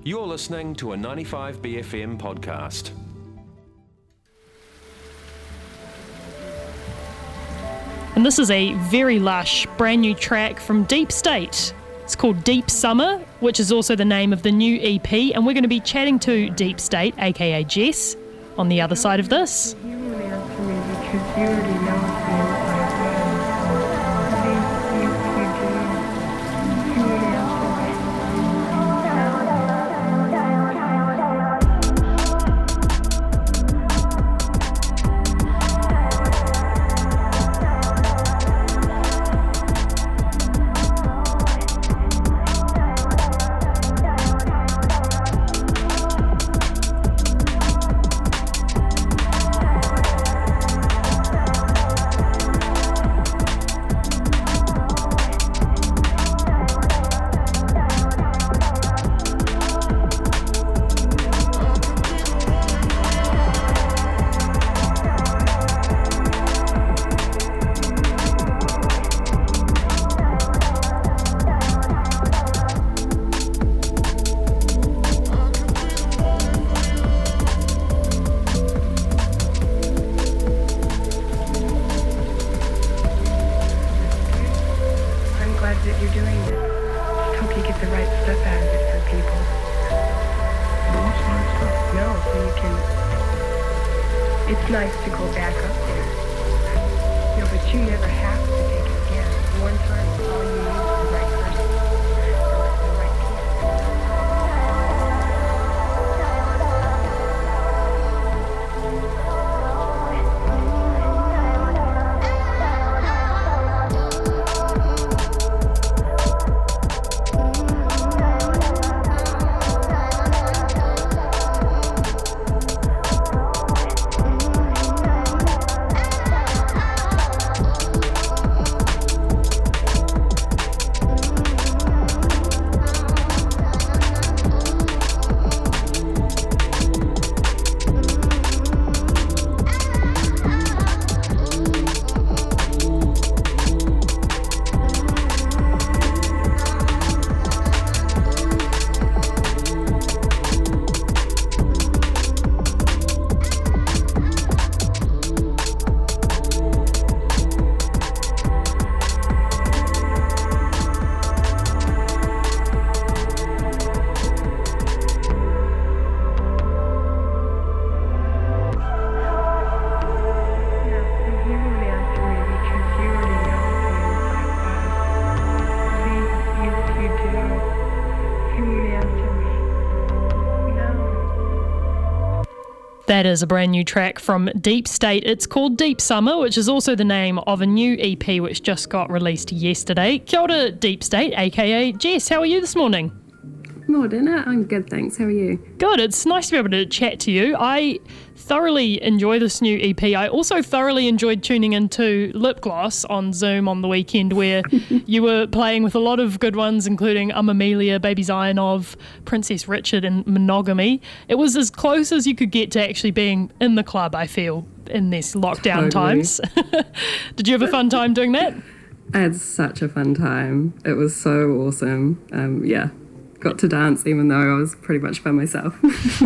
You're listening to a 95BFM podcast. And this is a very lush, brand new track from Deep State. It's called Deep Summer, which is also the name of the new EP, and we're going to be chatting to Deep State, aka Jess, on the other side of this. It's nice to go back up there. You know, but you never have to take it again. One time, all you need is the right person, the right That is a brand new track from Deep State. It's called Deep Summer, which is also the name of a new EP which just got released yesterday. Kia ora, Deep State, aka Jess. How are you this morning? Morning, I'm good, thanks. How are you? Good. It's nice to be able to chat to you. I thoroughly enjoy this new EP. I also thoroughly enjoyed tuning into Lip Gloss on Zoom on the weekend, where you were playing with a lot of good ones, including Amelia, Baby Zionov, Princess Richard, and Monogamy. It was as close as you could get to actually being in the club, I feel, in these lockdown times. Did you have a fun time doing that? I had such a fun time. It was so awesome. Got to dance even though I was pretty much by myself.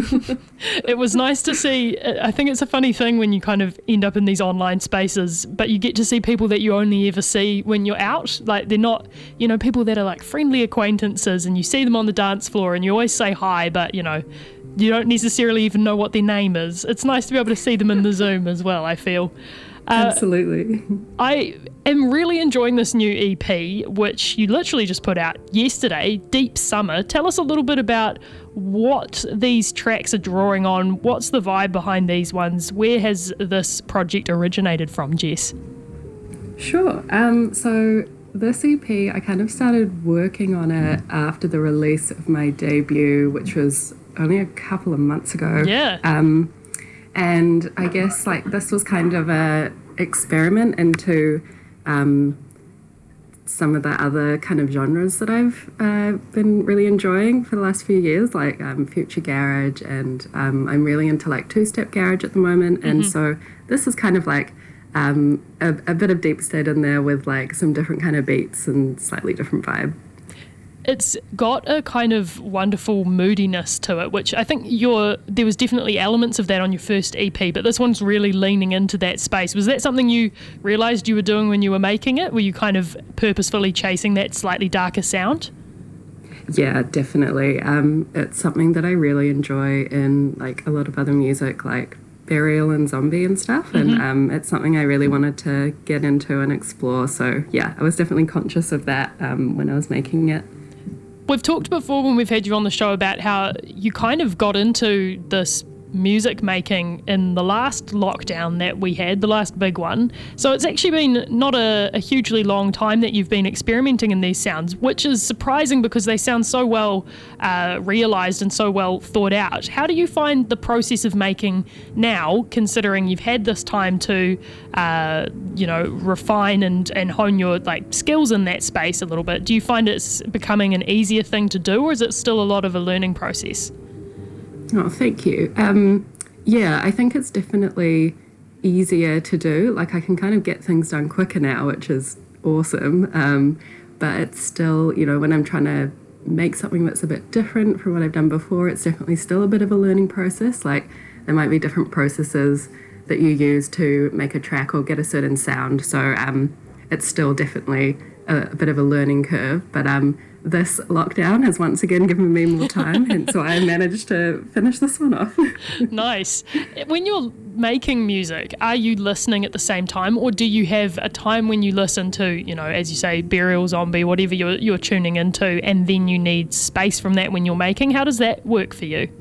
It was nice to see. I think it's a funny thing when you kind of end up in these online spaces, but you get to see people that you only ever see when you're out. Like, they're not, you know, people that are like friendly acquaintances, and you see them on the dance floor and you always say hi, but, you know, you don't necessarily even know what their name is. It's nice to be able to see them in the Zoom as well, I feel. Absolutely. I am really enjoying this new EP, which you literally just put out yesterday, Deep Summer. Tell us a little bit about what these tracks are drawing on. What's the vibe behind these ones? Where has this project originated from, Jess? Sure. So this EP, I kind of started working on it after the release of my debut, which was only a couple of months ago. Yeah. And I guess like this was kind of a experiment into some of the other kind of genres that I've been really enjoying for the last few years, like future garage, and I'm really into like two-step garage at the moment. And so this is kind of like a bit of Deep State in there with like some different kind of beats and slightly different vibe. it's got a kind of wonderful moodiness to it, which I think there was definitely elements of that on your first EP, but this one's really leaning into that space. Was that something you realised you were doing when you were making it? Were you kind of purposefully chasing that slightly darker sound? Yeah, definitely. It's something that I really enjoy in like a lot of other music, like Burial and Zombie and stuff, and it's something I really wanted to get into and explore. So yeah, I was definitely conscious of that when I was making it. We've talked before when we've had you on the show about how you kind of got into this music making in the last lockdown that we had, the last big one. So it's actually been not a hugely long time that you've been experimenting in these sounds, which is surprising because they sound so well realised and so well thought out. How do you find the process of making now, considering you've had this time to refine and hone your skills in that space a little bit? Do you find it's becoming an easier thing to do, or is it still a lot of a learning process? Oh, thank you. Yeah, I think it's definitely easier to do. Like, I can kind of get things done quicker now, which is awesome. But it's still, when I'm trying to make something that's a bit different from what I've done before, it's definitely still a bit of a learning process. Like, there might be different processes that you use to make a track or get a certain sound. So it's still definitely a bit of a learning curve. But this lockdown has once again given me more time, and so I managed to finish this one off. Nice. When you're making music, are you listening at the same time, or do you have a time when you listen to, as you say, Burial, Zombie, whatever you're tuning into, and then you need space from that when you're making? How does that work for you?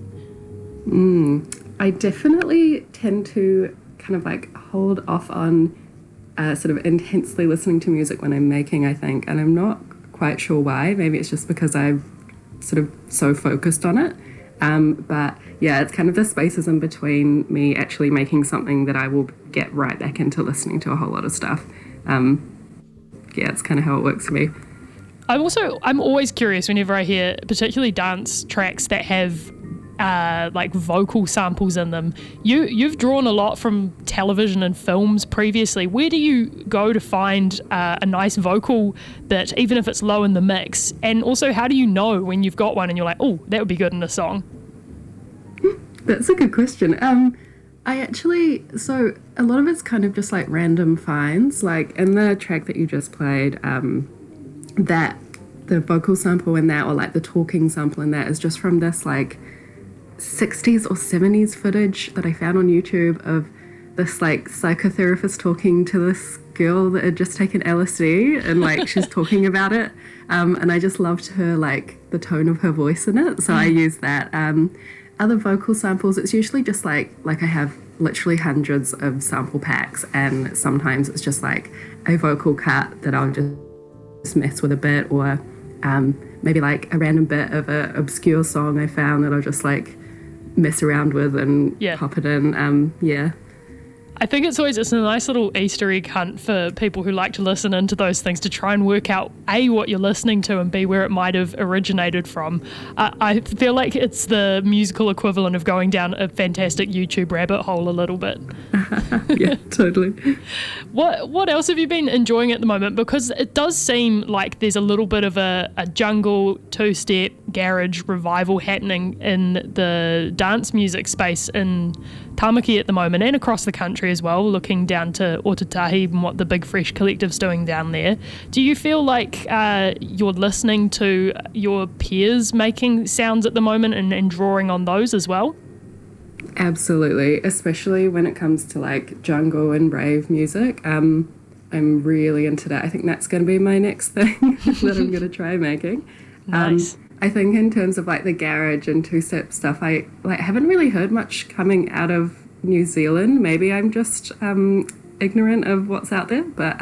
I definitely tend to kind of hold off on sort of intensely listening to music when I'm making, I think, and I'm not quite sure why. Maybe it's just because I'm sort of so focused on it. But yeah, it's kind of the spaces in between me actually making something that I will get right back into listening to a whole lot of stuff. Yeah, it's kind of how it works for me. I'm always curious whenever I hear particularly dance tracks that have vocal samples in them. You've drawn a lot from television and films previously. Where do you go to find a nice vocal bit, even if it's low in the mix? And also, how do you know when you've got one and you're like, oh, that would be good in a song? That's a good question. So a lot of it's kind of just random finds. Like in the track that you just played, that the vocal sample in that, or the talking sample in that, is just from this 60s or 70s footage that I found on YouTube of this psychotherapist talking to this girl that had just taken LSD, and she's talking about it, and I just loved her the tone of her voice in it, so I used that. Other vocal samples, it's usually just I have literally hundreds of sample packs, and sometimes it's just a vocal cut that I'll just mess with a bit, or maybe a random bit of an obscure song I found that I'll just mess around with and pop it in. I think it's a nice little Easter egg hunt for people who like to listen into those things, to try and work out A, what you're listening to, and B, where it might have originated from. I feel like it's the musical equivalent of going down a fantastic YouTube rabbit hole a little bit. Yeah, totally. What else have you been enjoying at the moment? Because it does seem like there's a little bit of a jungle, two-step, garage revival happening in the dance music space in Tamaki at the moment, and across the country as well, looking down to Otatahi and what the Big Fresh Collective's doing down there. Do you feel like you're listening to your peers making sounds at the moment and drawing on those as well? Absolutely, especially when it comes to jungle and rave music. I'm really into that. I think that's going to be my next thing that I'm going to try making. Nice. I think in terms of the garage and two-step stuff, I haven't really heard much coming out of New Zealand. Maybe I'm just ignorant of what's out there, but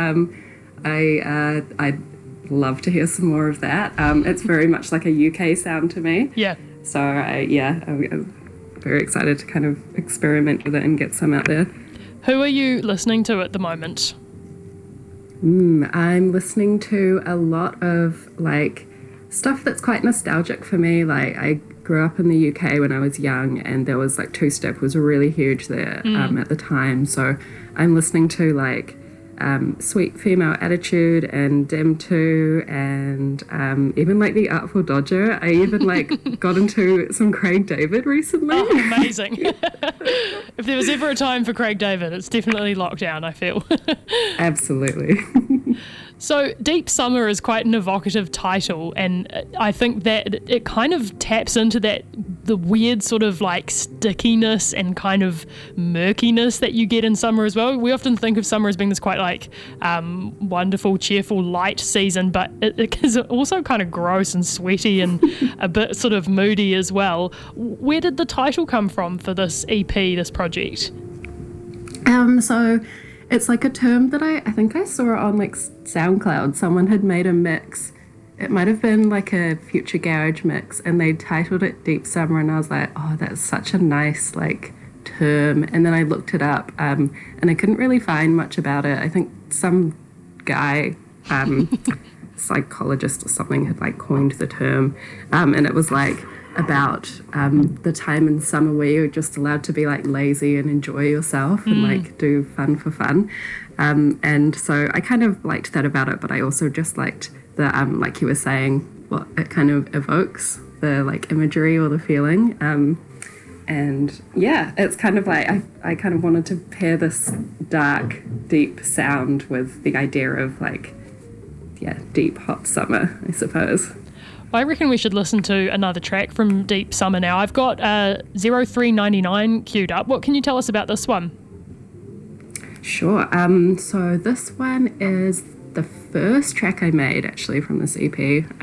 I'd love to hear some more of that. It's very much like a UK sound to me. Yeah. So I'm very excited to kind of experiment with it and get some out there. Who are you listening to at the moment? I'm listening to a lot of stuff that's quite nostalgic for me. I grew up in the UK when I was young, and there was two-step was really huge there at the time. So I'm listening to Sweet Female Attitude and Dim 2 and even like The Artful Dodger. I even like got into some Craig David recently. Oh, amazing. If there was ever a time for Craig David, it's definitely lockdown, I feel. Absolutely. So Deep Summer is quite an evocative title, and I think that it kind of taps into the weird sort of like stickiness and kind of murkiness that you get in summer as well. We often think of summer as being this quite like wonderful, cheerful, light season, but it is also kind of gross and sweaty and a bit sort of moody as well. Where did the title come from for this EP, this project? So it's like a term that I think I saw on like SoundCloud. Someone had made a mix. It might have been like a Future Garage mix, and they titled it Deep Summer, and I was like, oh, that's such a nice like term. And then I looked it up, and I couldn't really find much about it. I think some guy, psychologist or something, had like coined the term, and it was like about the time in summer where you're just allowed to be like lazy and enjoy yourself and like do fun for fun. And so I kind of liked that about it, but I also just liked the, like you were saying, what it kind of evokes, the like imagery or the feeling. And yeah, it's kind of like, I kind of wanted to pair this dark, deep sound with the idea of like, yeah, deep, hot summer, I suppose. I reckon we should listen to another track from Deep Summer now. I've got 0399 queued up. What can you tell us about this one? Sure. So this one is the first track I made actually from this EP.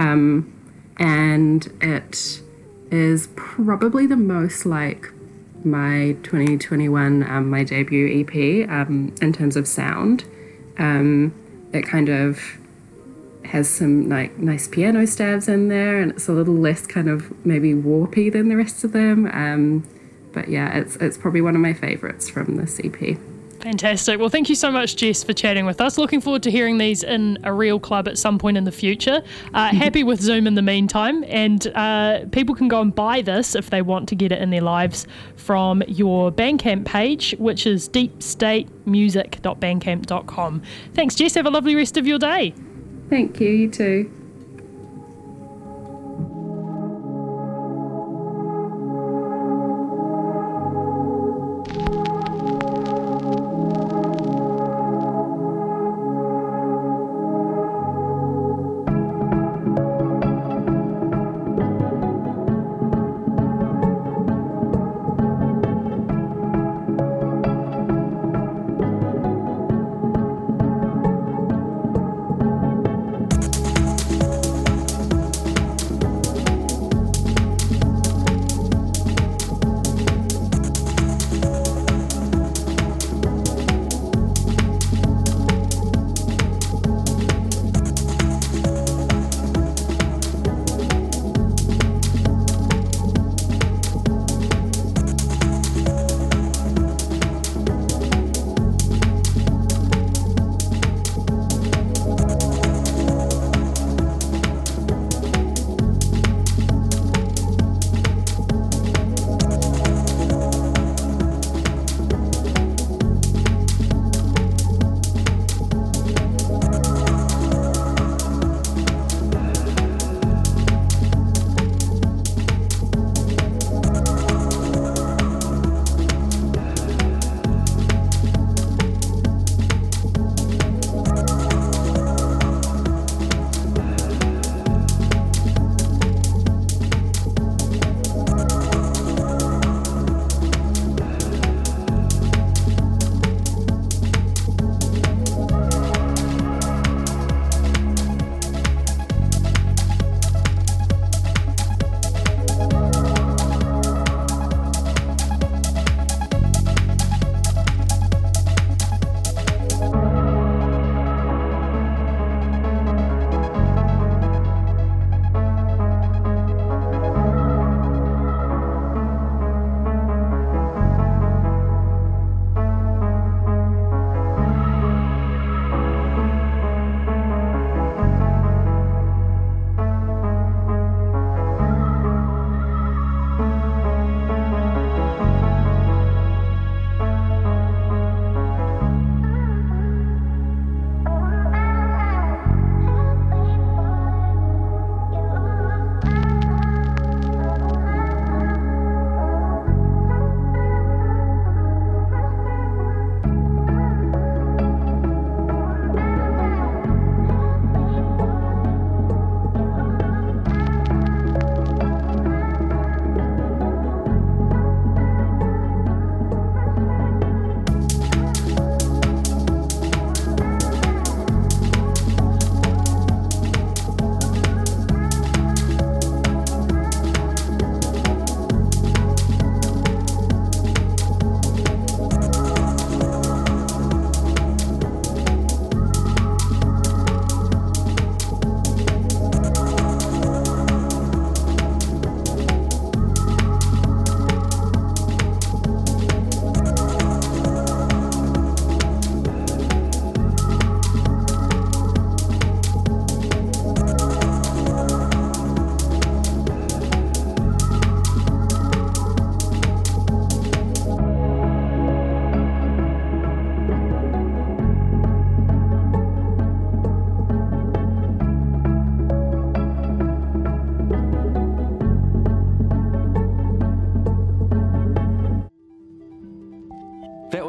And it is probably the most like my 2021, my debut EP in terms of sound. It kind of has some like nice piano stabs in there, and it's a little less kind of maybe warpy than the rest of them. But yeah, it's probably one of my favourites from this EP. Fantastic. Well, thank you so much, Jess, for chatting with us. Looking forward to hearing these in a real club at some point in the future. Happy with Zoom in the meantime, and people can go and buy this if they want to get it in their lives from your Bandcamp page, which is deepstatemusic.bandcamp.com. Thanks, Jess. Have a lovely rest of your day. Thank you, you too.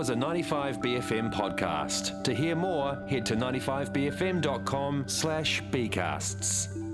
was a 95BFM podcast. To hear more, head to 95bfm.com/bcasts.